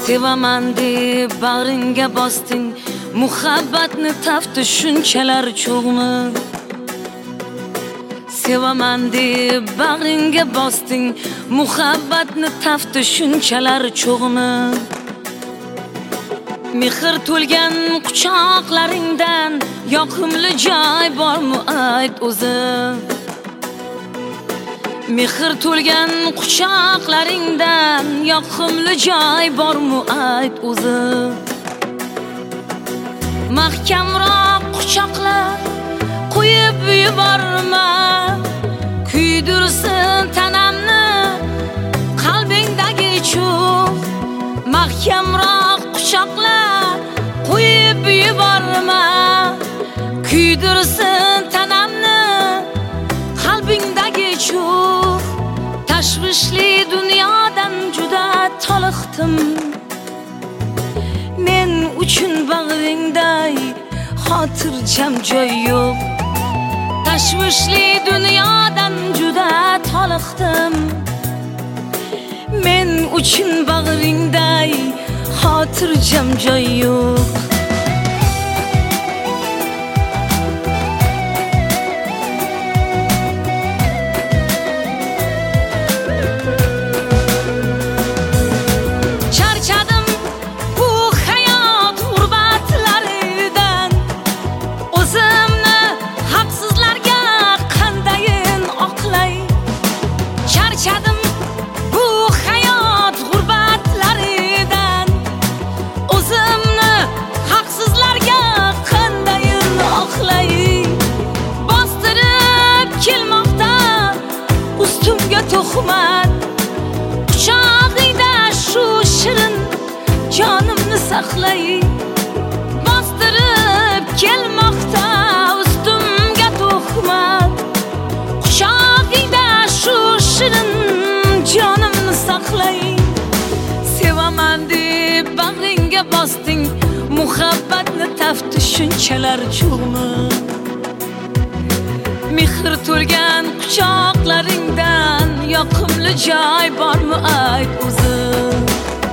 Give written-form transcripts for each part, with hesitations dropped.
sevaman deb bag'ringga bosding, muhabbatni tafti shunchalar cho'g'mi? Sevaman deb bag'ringga bosding, muhabbatni tafti shunchalar cho'g'mi? Mehr to'lgan quchoqlaringdan yoqimli joy bormi ayt o'zim? Mehr to'lgan quchoqlaringdan yoqimli joy bormi ayt o'zim? Mahkamroq quchoqlar qo'yib yuborma, kuydirsin tanamni qalbingdagi cho'g'. Mahkamroq quchoqlar qo'yib yuborma, kuydirsin tanamni qalbingdagi cho'g'. Tashvishli dunyodan juda toliqdim, men uchun bag'ringday xotirjam joy yo'q. Tashvishli dunyodan juda toliqdim, men uchun bag'ringday xotirjam joy yo'q. Charchadim bu hayot g'urbatlaridan, o'zimni haqsizlarga qandayin oqlay. Charchadim bu hayot g'urbatlaridan, o'zimni haqsizlarga qandayin oqlay. Bostirib kelmoqda ustimga tuhmat, quchog'ingda shu shirin jonimni saqlay. Bostirib kelmoqda ustimga tuhmat, quchog'ingda shu shirin jonimni saqlay. Sevaman deb bag'ringga bosding, muhabbatni tafti shunchalar cho'g'mi? Mehr to'lgan quchoqlaringdan yoqimli joy bormi ayt o'zim?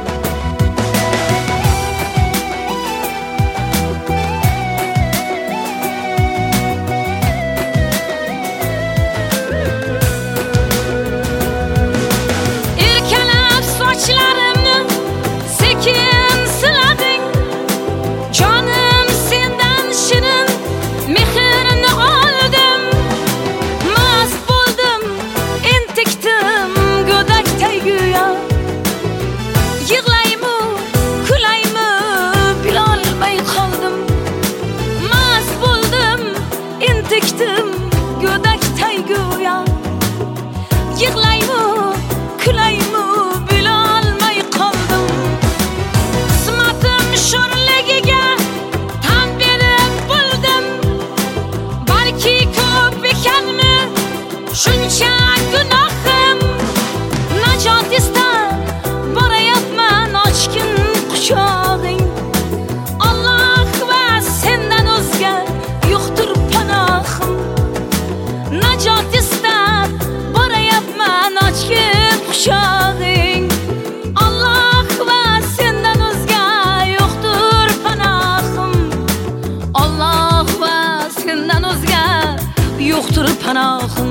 Erkalab sochlarimni sekin silading, jonim sendan shirin mehrni oldim. Mast bo'ldim, entikdim go'dakday go'yo. Yig'laymi, kulaymi bilolmay qoldim. Mast bo'ldim, entikdim go'dakday go'yo. Yig'laymi, kulaymi bilolmay qoldim. Qismatim sho'rligiga tan berib bo'ldim, balki ko'p ekanmi shuncha gunohim. Najot istab borayapman ochkin quchog'ing. Alloh va sendan o'zga yo'qdir panohim. Najot istab borayapman ochkin quchog'ing. Alloh va sendan o'zga yo'qdir panohim. Alloh va sendan o'zga yo'qdir panohim.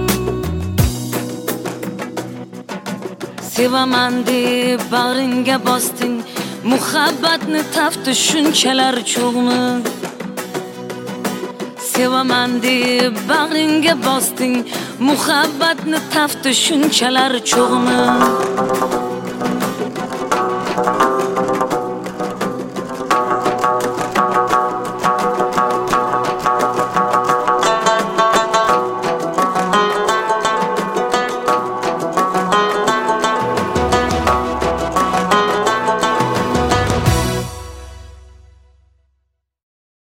Sevaman deb bag'ringga bosding, muhabbatni tafti shunchalar cho'g'mi? Sevaman deb bag'ringga bosding, muhabbatni tafti shunchalar cho'g'mi?